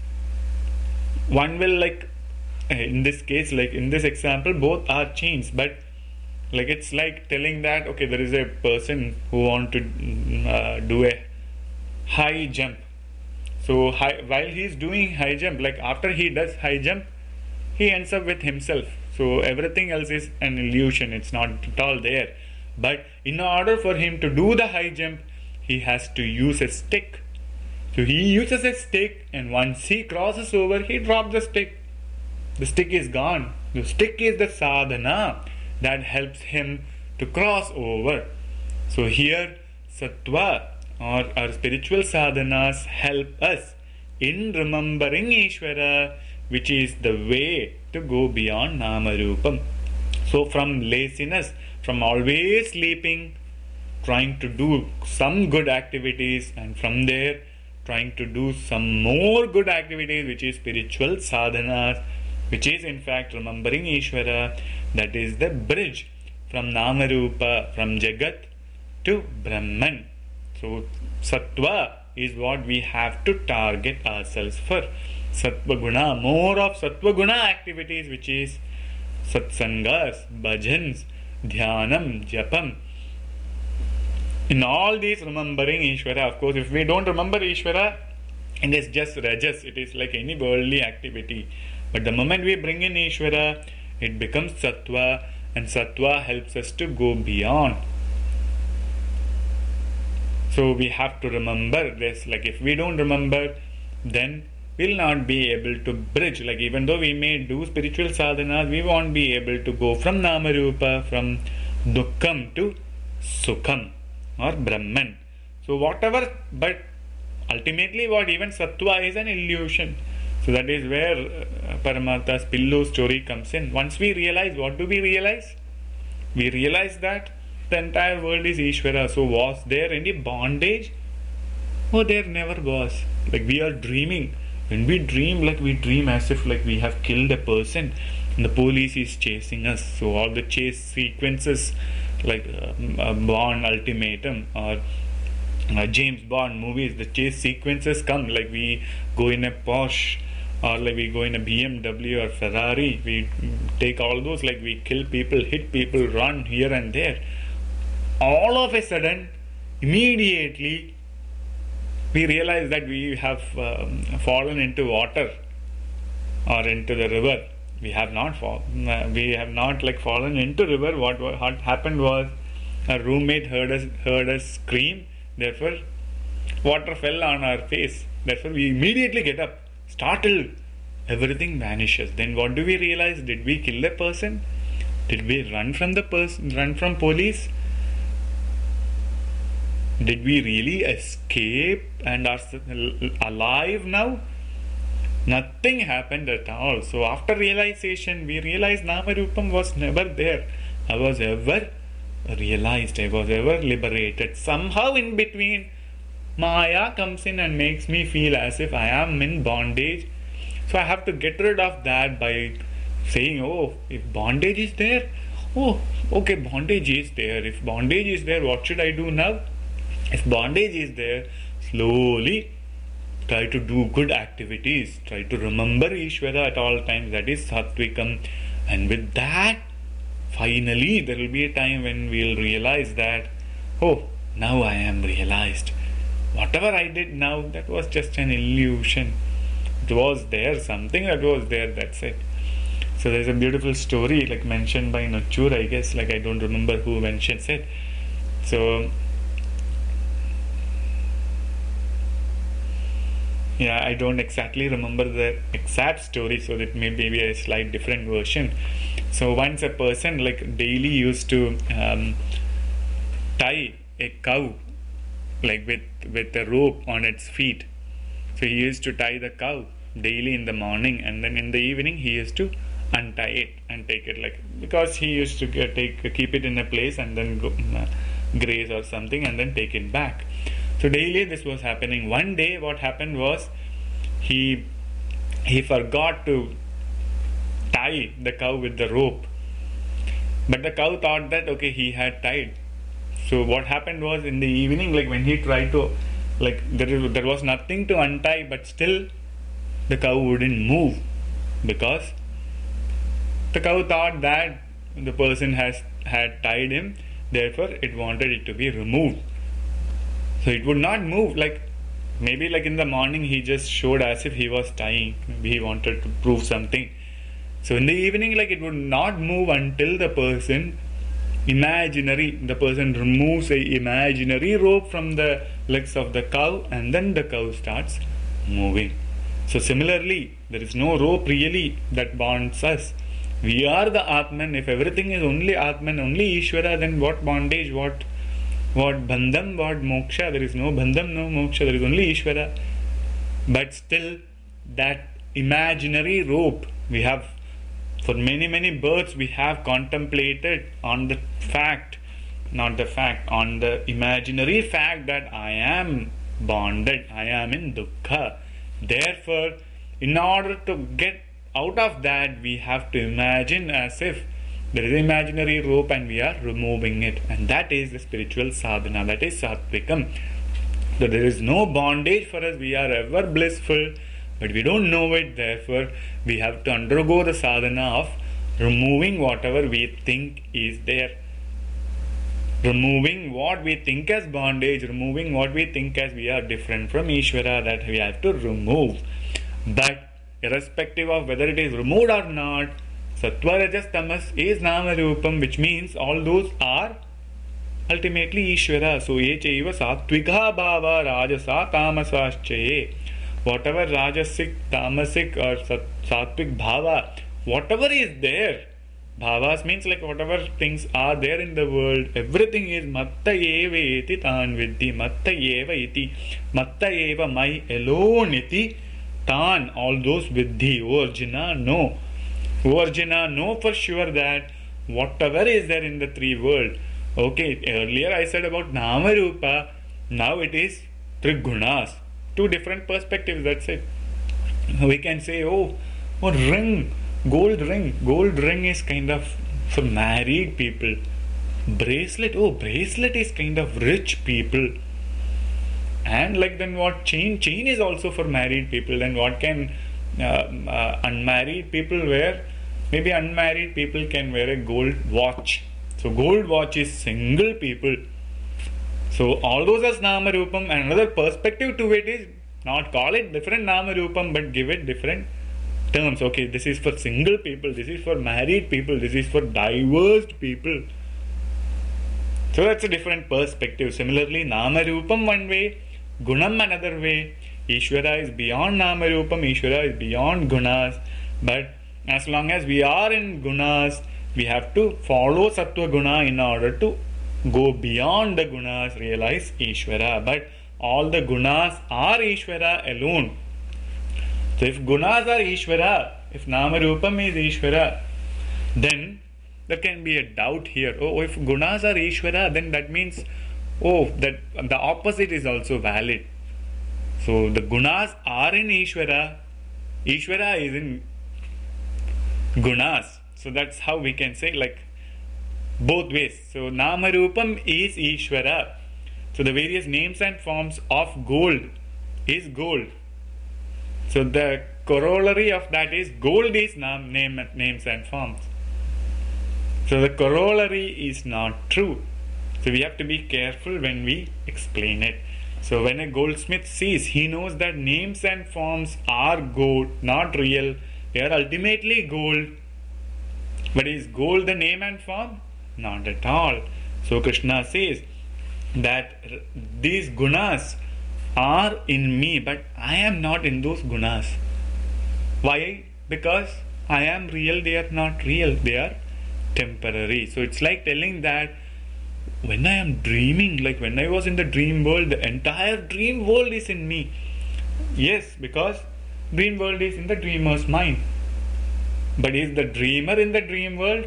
One will, like in this case, like in this example, both are chains, but like it's like telling that okay, there is a person who want to uh, do a high jump. So high, while he is doing high jump, like after he does high jump, he ends up with himself. So everything else is an illusion, it's not at all there. But in order for him to do the high jump, he has to use a stick. So he uses a stick, and once he crosses over, he drops the stick. The stick is gone. The stick is the sadhana that helps him to cross over. So here sattva or our spiritual sadhanas help us in remembering Ishvara, which is the way to go beyond Namarupam. So from laziness, from always sleeping, trying to do some good activities, and from there trying to do some more good activities, which is spiritual sadhanas, which is in fact remembering Ishvara. That is the bridge from Namarupa, from Jagat to Brahman. So sattva is what we have to target ourselves for. Sattva guna, more of sattva guna activities, which is satsangas, bhajans, dhyanam, japam. In all these remembering Ishvara, of course, if we don't remember Ishvara, it is just rajas, it is like any worldly activity. But the moment we bring in Ishvara, it becomes sattva, and sattva helps us to go beyond. So we have to remember this. Like if we don't remember, then we'll not be able to bridge. Like even though we may do spiritual sadhanas, we won't be able to go from Namarupa, from Dukkham to Sukham or Brahman. So whatever, but ultimately what even sattva is an illusion. So that is where uh, Paramatma's pillow story comes in. Once we realize, what do we realize? We realize that the entire world is Ishvara. So was there any bondage? Oh, there never was. Like we are dreaming. When we dream, like we dream as if like we have killed a person and the police is chasing us. So all the chase sequences, like uh, uh, Bond Ultimatum or uh, James Bond movies, the chase sequences come. Like we go in a Porsche, or like we go in a B M W or Ferrari. We take all those, like we kill people, hit people, run here and there. All of a sudden, immediately, we realize that we have um, fallen into water or into the river. We have not fallen. Uh, we have not like fallen into river. What, what happened was, a roommate heard us heard us scream. Therefore, water fell on our face. Therefore, we immediately get up, startled. Everything vanishes. Then what do we realize? Did we kill a person? Did we run from the person? Run from police? Did we really escape and are alive now? Nothing happened at all. So after realization, we realized Namarupam was never there. I was ever realized. I was ever liberated. Somehow in between, Maya comes in and makes me feel as if I am in bondage. So I have to get rid of that by saying, oh, if bondage is there, oh, okay, bondage is there. If bondage is there, what should I do now? If bondage is there, slowly try to do good activities. Try to remember Ishvara at all times. That is Sattvikam. And with that, finally, there will be a time when we will realize that, oh, now I am realized. Whatever I did now, that was just an illusion. It was there, something that was there, that's it. So there's a beautiful story like mentioned by Nachur, I guess, like I don't remember who mentions it. So yeah, I don't exactly remember the exact story, so that may be a slight different version. So once a person like daily used to um, tie a cow like with with a rope on its feet. So he used to tie the cow daily in the morning, and then in the evening he used to untie it and take it, like because he used to get, take keep it in a place and then go uh, graze or something and then take it back. So daily this was happening. One day what happened was he he forgot to tie the cow with the rope, but the cow thought that okay, he had tied. So what happened was in the evening, like when he tried to, like there is, there was nothing to untie, but still the cow wouldn't move because the cow thought that the person has had tied him, therefore it wanted it to be removed. So it would not move. Like Maybe like in the morning he just showed as if he was tying. Maybe he wanted to prove something. So in the evening, like it would not move until the person imaginary, the person removes a imaginary rope from the legs of the cow, and then the cow starts moving. So similarly, there is no rope really that bonds us. We are the Atman. If everything is only Atman, only Ishvara, then what bondage, what what bandham, what moksha? There is no bandham, no moksha, there is only Ishvara. But still, that imaginary rope we have, for many many births we have contemplated on the fact, not the fact, on the imaginary fact that I am bonded, I am in dukkha. Therefore, in order to get out of that, we have to imagine as if there is an imaginary rope and we are removing it. And that is the spiritual sadhana, that is Satvikam. So there is no bondage for us, we are ever blissful, but we don't know it. Therefore, we have to undergo the sadhana of removing whatever we think is there. Removing what we think as bondage, removing what we think as we are different from Ishvara, that we have to remove. But irrespective of whether it is removed or not, Sattva, Rajas, Tamas is Nama Rupam, which means all those are ultimately Ishvara. So, ye chaiva Sattvika Bhava Rajasa Tamasaschaye. Whatever Rajasic, Tamasic or Sattvik Bhava, whatever is there, Bhavas means like whatever things are there in the world, everything is Matta Eva Iti Tan Vidhi, Matta Eva Iti, Matta Eva, my alone Iti Tan, all those Vidhi. O Arjuna, no. O Arjuna, know for sure that whatever is there in the three world. Okay, earlier I said about Nama Rupa, now it is Trigunas. Two different perspectives, that's it. We can say, oh, oh, ring, gold ring. Gold ring is kind of for married people. Bracelet, oh, bracelet is kind of rich people. And like then what? Chain, chain is also for married people. Then what can uh, uh, unmarried people wear? Maybe unmarried people can wear a gold watch. So gold watch is single people. So all those as Nama Rupam, and another perspective to it is not call it different Nama Rupam, but give it different terms. Okay, this is for single people, this is for married people, this is for divorced people. So that's a different perspective. Similarly, Nama Rupam one way, Gunam another way. Ishvara is beyond Nama Rupam, Ishvara is beyond Gunas. But as long as we are in Gunas, we have to follow Sattva Guna in order to go beyond the Gunas, realize Ishvara. But all the Gunas are Ishvara alone. So if Gunas are Ishvara, if Nama Rupam is Ishvara, then there can be a doubt here. Oh, if Gunas are Ishvara, then that means, oh, that the opposite is also valid. So the Gunas are in Ishvara, Ishvara is in Gunas. So that's how we can say, like, both ways. So Nama Rupam is Ishvara. So the various names and forms of gold is gold. So the corollary of that is gold is nam, name, names and forms. So the corollary is not true. So we have to be careful when we explain it. So when a goldsmith sees, he knows that names and forms are gold, not real. They are ultimately gold. But is gold the name and form? Not at all. So Krishna says that these gunas are in me, but I am not in those gunas. Why? Because I am real, they are not real, they are temporary. So it's like telling that when I am dreaming, like when I was in the dream world, the entire dream world is in me. Yes, because dream world is in the dreamer's mind. But is the dreamer in the dream world?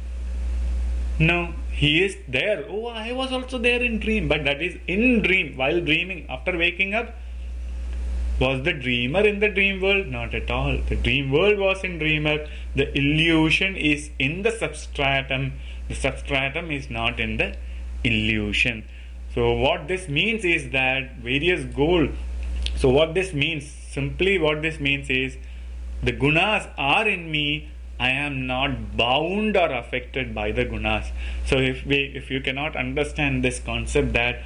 No, he is there. Oh, I was also there in dream, but that is in dream, while dreaming. After waking up, was the dreamer in the dream world? Not at all. The dream world was in dreamer. The illusion is in the substratum. The substratum is not in the illusion. So what this means is that various gold. So what this means, simply what this means is, the gunas are in me. I am not bound or affected by the gunas. So if we, if you cannot understand this concept that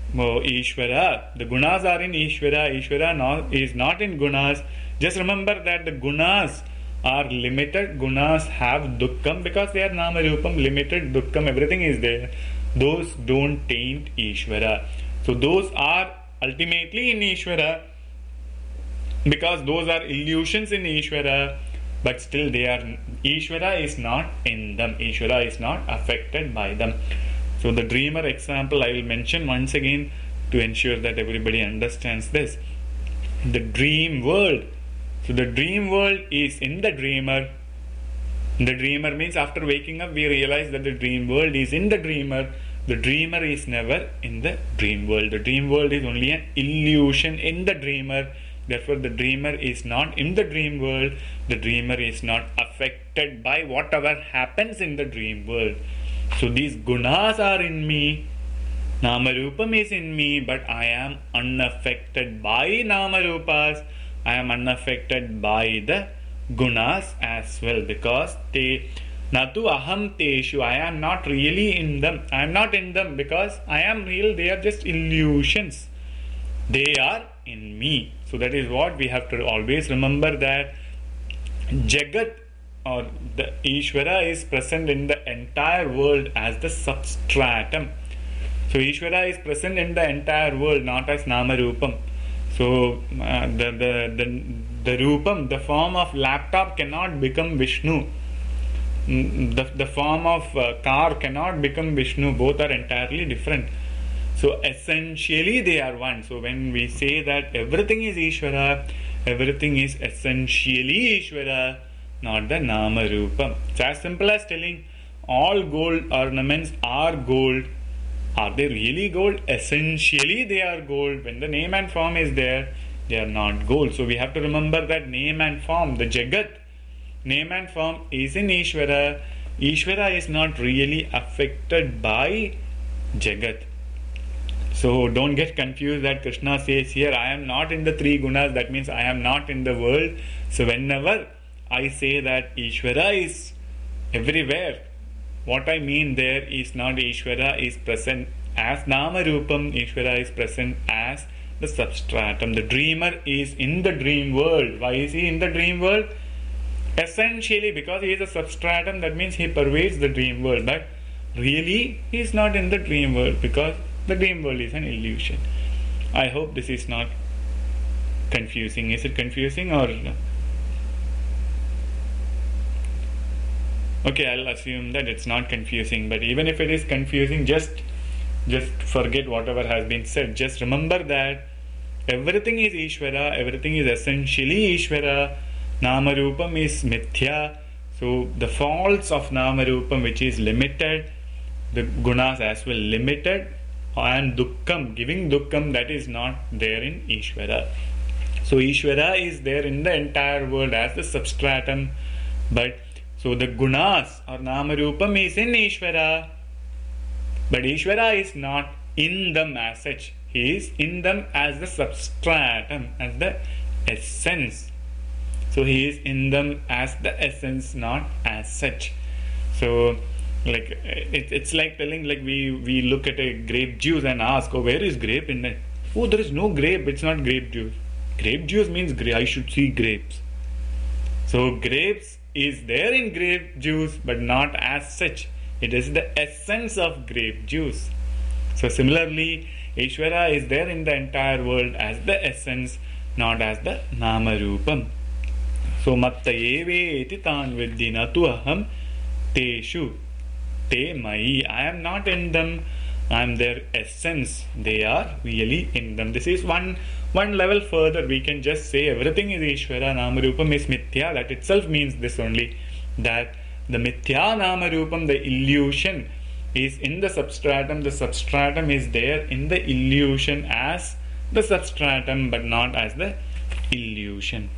Oh, Ishvara. The gunas are in Ishvara. Ishvara not, is not in gunas. Just remember that the gunas are limited. Gunas have dukkham because they are nama rupam, limited dukkham, everything is there. Those don't taint Ishvara. So those are ultimately in Ishvara because those are illusions in Ishvara, but still they are, Ishvara is not in them. Ishvara is not affected by them. So the dreamer example I will mention once again to ensure that everybody understands this. The dream world. So the dream world is in the dreamer. The dreamer means after waking up we realize that the dream world is in the dreamer. The dreamer is never in the dream world. The dream world is only an illusion in the dreamer. Therefore the dreamer is not in the dream world. The dreamer is not affected by whatever happens in the dream world. So these gunas are in me, Namarupam is in me, but I am unaffected by Namarupas. I am unaffected by the gunas as well because they Natu aham teshu. I am not really in them. I am not in them because I am real. They are just illusions. They are in me. So that is what we have to always remember, that Jagat or the Ishvara is present in the entire world as the substratum. So Ishvara is present in the entire world, not as Namarupam. So uh, the, the the the Rupam, the form of laptop cannot become Vishnu. The, the form of uh, car cannot become Vishnu. Both are entirely different. So essentially they are one. So when we say that everything is Ishvara, everything is essentially Ishvara, not the Nama Rupam. It's as simple as telling all gold ornaments are gold. Are they really gold? Essentially they are gold. When the name and form is there, they are not gold. So we have to remember that name and form, the Jagat, name and form is in Ishvara. Ishvara is not really affected by Jagat. So don't get confused that Krishna says here, I am not in the three gunas, that means I am not in the world. So whenever I say that Ishvara is everywhere, what I mean there is not Ishvara is present as Nama Rupam, Ishvara is present as the substratum. The dreamer is in the dream world. Why is he in the dream world? Essentially because he is a substratum, that means he pervades the dream world. But really he is not in the dream world because the dream world is an illusion. I hope this is not confusing. Is it confusing or no? Okay, I'll assume that it's not confusing, but even if it is confusing, just just forget whatever has been said. Just remember that everything is Ishvara, everything is essentially Ishvara. Namarupam is Mithya. So the faults of Namarupam, which is limited, the gunas as well limited, and Dukkham, giving Dukkham, that is not there in Ishvara. So Ishvara is there in the entire world as the substratum, but so the gunas or Namarupam is in Ishvara, but Ishvara is not in them as such. He is in them as the substratum, as the essence. So he is in them as the essence, not as such. So like it, it's like telling, like we, we look at a grape juice and ask, oh, where is grape in it? Oh, there is no grape, it's not grape juice. Grape juice means gra- I should see grapes. So grapes is there in grape juice, but not as such. It is the essence of grape juice. So similarly, Ishvara is there in the entire world as the essence, not as the Namarupam. So matta eve eti tan vidhi natu aham teshu te mai. I am not in them. I am their essence. They are really in them. This is one one level further. We can just say everything is Ishvara, Namarupam is Mithya. That itself means this only, that the Mithya Namarupam, the illusion, is in the substratum. The substratum is there in the illusion as the substratum, but not as the illusion.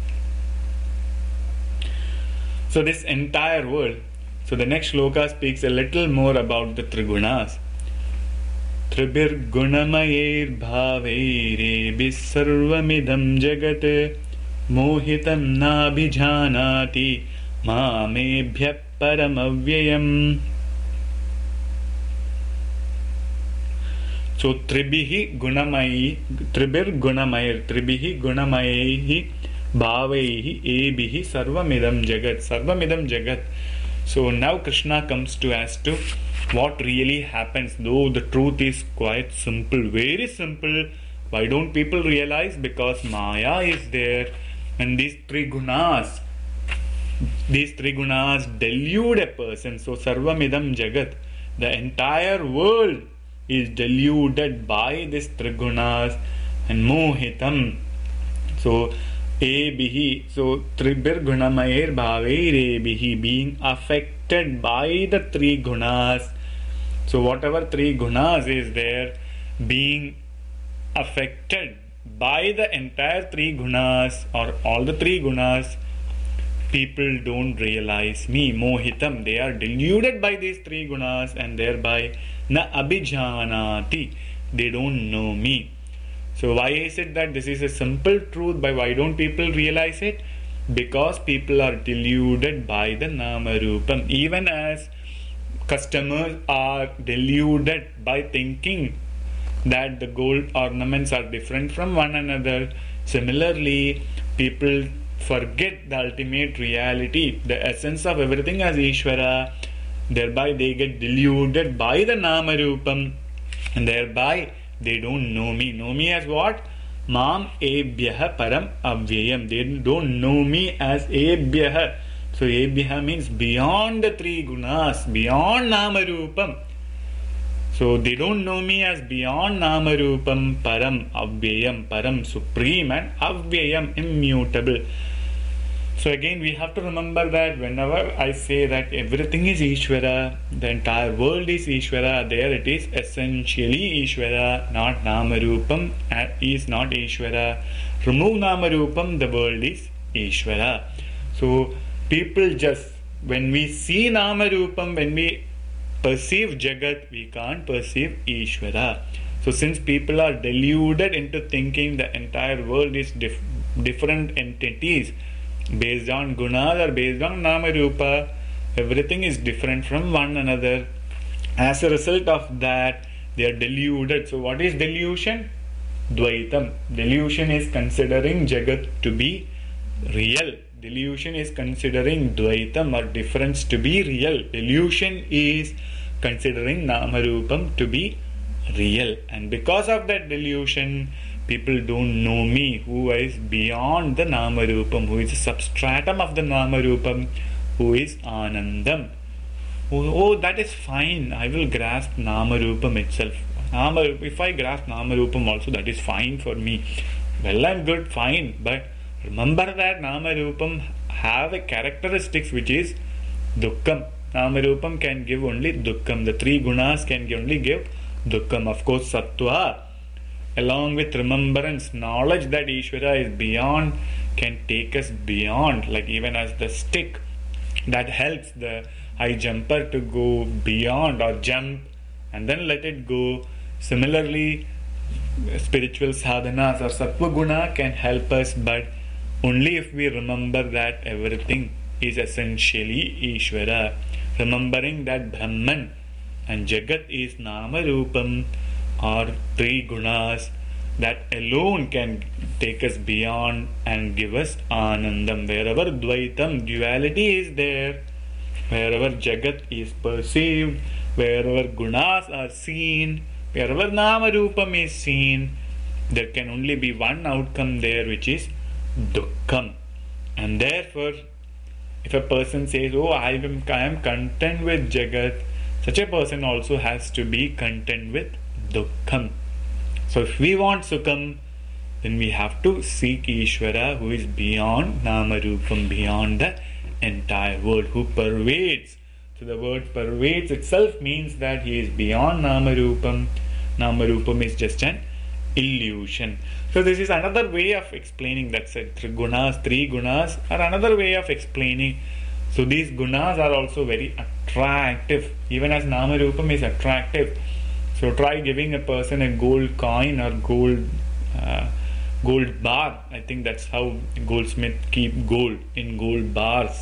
So this entire world. So the next shloka speaks a little more about the Trigunas. Tribir gunamayer bhaveire bisarvamidam jagat mohitam nabhijanati mamebhya paramavyayam. So tribihi gunamayi, tribir gunamayir, tribihi gunamayihi bhavaihi ebihi sarvamidam jagat, sarvamidam jagat. So now Krishna comes to as to what really happens, though the truth is quite simple, very simple. Why don't people realize? Because Maya is there, and these three gunas, these three gunas delude a person. So sarvamidam jagat, the entire world is deluded by these three gunas and mohitam. So ebihi, so tribir gunamayer bhaver ebihi, being affected by the three gunas. So whatever three gunas is there, being affected by the entire three gunas or all the three gunas, people don't realize me. Mohitam, they are deluded by these three gunas and thereby na abhijanati, they don't know me. So why is it that this is a simple truth? By why don't people realize it? Because people are deluded by the nama rupam. Even as customers are deluded by thinking that the gold ornaments are different from one another, similarly people forget the ultimate reality, the essence of everything as Ishvara. Thereby they get deluded by the nama rupam, and thereby they don't know me. Know me as what? Mam ebhyaha param avyayam. They don't know me as ebhyaha. So ebhyaha means beyond the three gunas, beyond nama rupam. So they don't know me as beyond nama rupam, param avyayam, param supreme, and avyayam immutable. So again we have to remember that whenever I say that everything is Ishvara, the entire world is Ishvara, there it is essentially Ishvara, not nama rupam, is not Ishvara. Remove nama rupam, the world is Ishvara. So people just, when we see nama rupam, when we perceive Jagat, we can't perceive Ishvara. So since people are deluded into thinking the entire world is dif- different entities based on gunas or based on nama rupa, everything is different from one another. As a result of that, they are deluded. So what is delusion? Dvaitam. Delusion is considering Jagat to be real. Delusion is considering Dvaitam or difference to be real. Delusion is considering Namarupam to be real. And because of that delusion, people don't know me, who is beyond the Namarupam, who is a substratum of the Namarupam, who is Anandam. Oh, oh, that is fine. I will grasp Namarupam itself. Nama, if I grasp Namarupam also, that is fine for me. Well and good, fine. But remember that Namarupam have a characteristics which is Dukkham. Namarupam can give only Dukkham. The three gunas can only give Dukkham. Of course, Sattva, along with remembrance, knowledge that Ishvara is beyond, can take us beyond. Like even as the stick that helps the high jumper to go beyond or jump and then let it go. Similarly, spiritual sadhanas or sattva guna can help us, but only if we remember that everything is essentially Ishvara. Remembering that Brahman and Jagat is Nama Rupam or three gunas, that alone can take us beyond and give us Anandam. Wherever Dvaitam, duality is there, wherever Jagat is perceived, wherever gunas are seen, wherever Nama Rupam is seen, there can only be one outcome there, which is Dukkham. And therefore, if a person says, oh, I am, I am content with Jagat, such a person also has to be content with Dukkham. So if we want Sukham, then we have to seek Ishvara, who is beyond Nama Rupam, beyond the entire world, who pervades. So the word pervades itself means that he is beyond Nama Rupam. Nama Rupam is just an illusion. So this is another way of explaining that said three gunas, three gunas are another way of explaining. So these gunas are also very attractive, even as Nama Rupam is attractive. So try giving a person a gold coin or gold uh, gold bar. I think that's how goldsmith keep gold, in gold bars.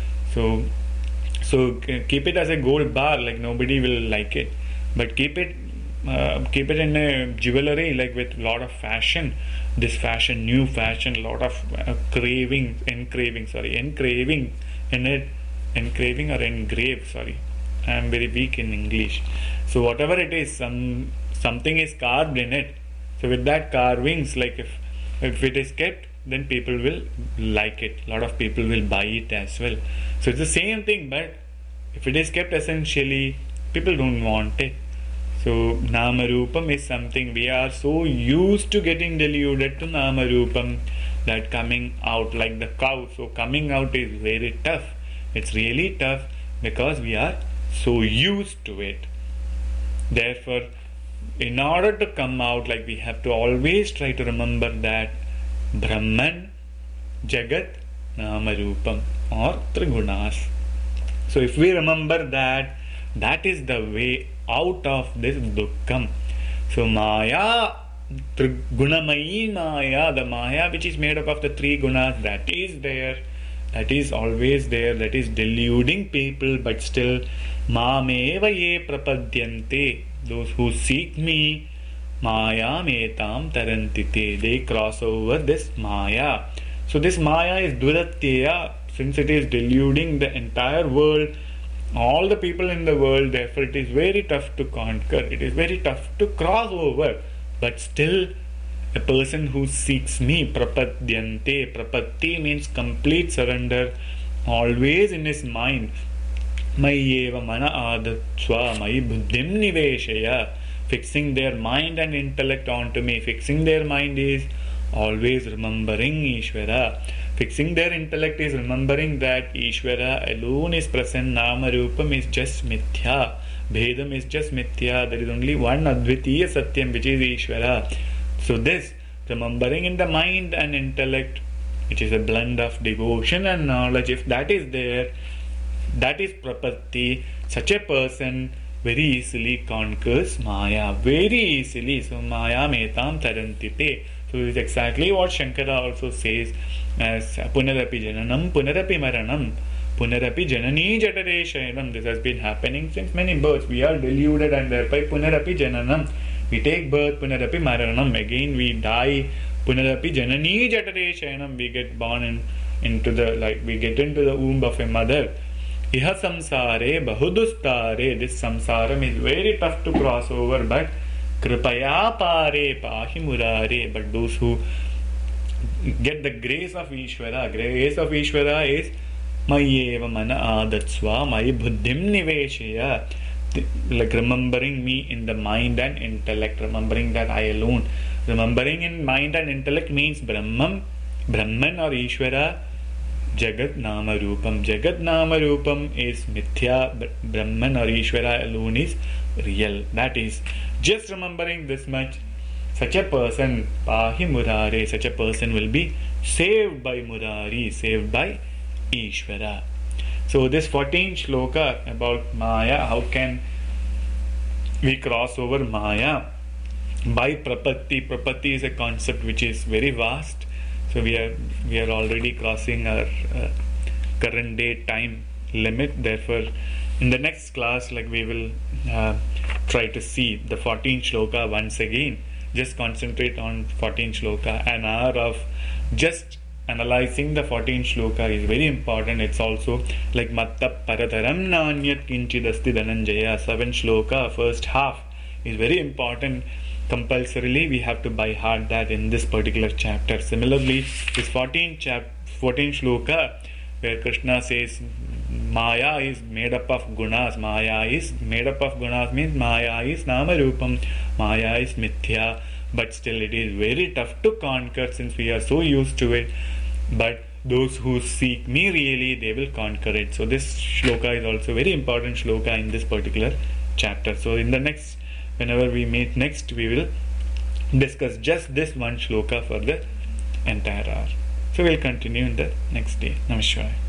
So so keep it as a gold bar, like nobody will like it, but keep it uh, keep it in a jewelry, like with lot of fashion, this fashion, new fashion, lot of uh, craving, engraving, sorry, engraving in it, engraving or engrave, sorry, I am very weak in English. So whatever it is, some something is carved in it. So with that carvings, like if if it is kept, then people will like it. A lot of people will buy it as well. So it's the same thing, but if it is kept essentially, people don't want it. So Namarupam is something we are so used to getting deluded to Namarupam that coming out like the cow. So coming out is very tough. It's really tough because we are so used to it. Therefore, in order to come out, like we have to always try to remember that Brahman, Jagat, Namarupam or Trigunas. So if we remember that, that is the way out of this dukkham. So Maya, Gunamayi Maya, the Maya which is made up of the three gunas, that is there, that is always there, that is deluding people, but still Mameva ye prapadyante, those who seek me, Maya metam tarantite, they cross over this Maya. So this Maya is Duratya, since it is deluding the entire world, all the people in the world, therefore it is very tough to conquer, it is very tough to cross over. But still, a person who seeks me, prapadyante, prapatti means complete surrender, always in his mind, Mayeva mana adatsva, mayi buddhim niveshaya, fixing their mind and intellect onto me. Fixing their mind is always remembering Ishvara. Fixing their intellect is remembering that Ishvara alone is present. Namarupam is just mithya. Bhedam is just mithya. There is only one Advitiya Satyam, which is Ishvara. So this, remembering in the mind and intellect, which is a blend of devotion and knowledge, if that is there, that is prapatti. Such a person very easily conquers Maya. Very easily. So Maya metam tarantite. So this is exactly what Shankara also says as Punarapi Jananam, Punarapi Maranam, Punarapi Janani Jatare Shayanam. This has been happening since many births. We are deluded and thereby Punarapi Jananam. We take birth, Punarapi Maranam. Again we die, Punarapi Janani Jatare Shayanam. We get born in, into the, like we get into the womb of a mother. Iha samsare bahudustare. This samsaram is very tough to cross over, but kripaya pare pahi murare. But those who get the grace of Ishvara, grace of Ishvara is Mayeva mana adatsva, mayi buddhim niveshaya. Like remembering me in the mind and intellect, remembering that I alone. Remembering in mind and intellect means Brahman, Brahman or Ishvara, Jagat Nama Rupam. Jagat Nama Rupam is Mithya, but Brahman or Ishvara alone is real. That is, just remembering this much, such a person, Pahi Murare, such a person will be saved by Murari, saved by Ishvara. So this fourteenth shloka about Maya, how can we cross over Maya? By Prapatti. Prapatti is a concept which is very vast. So we are we are already crossing our uh, current day time limit. Therefore, in the next class, like we will uh, try to see the fourteenth shloka once again. Just concentrate on fourteenth shloka. An hour of just analyzing the fourteenth shloka is very important. It's also like Matta Parataram Nanyat Kinchidasti Dhananjaya. Seven shloka, first half is very important. Compulsorily we have to by heart that in this particular chapter. Similarly, this fourteenth chap fourteenth shloka where Krishna says Maya is made up of gunas. Maya is made up of gunas means Maya is Nama Rupam, Maya is Mithya, but still it is very tough to conquer since we are so used to it. But those who seek me really, they will conquer it. So this shloka is also very important shloka in this particular chapter. So in the next, whenever we meet next, we will discuss just this one shloka for the entire hour. So we'll continue in the next day. Namaskar.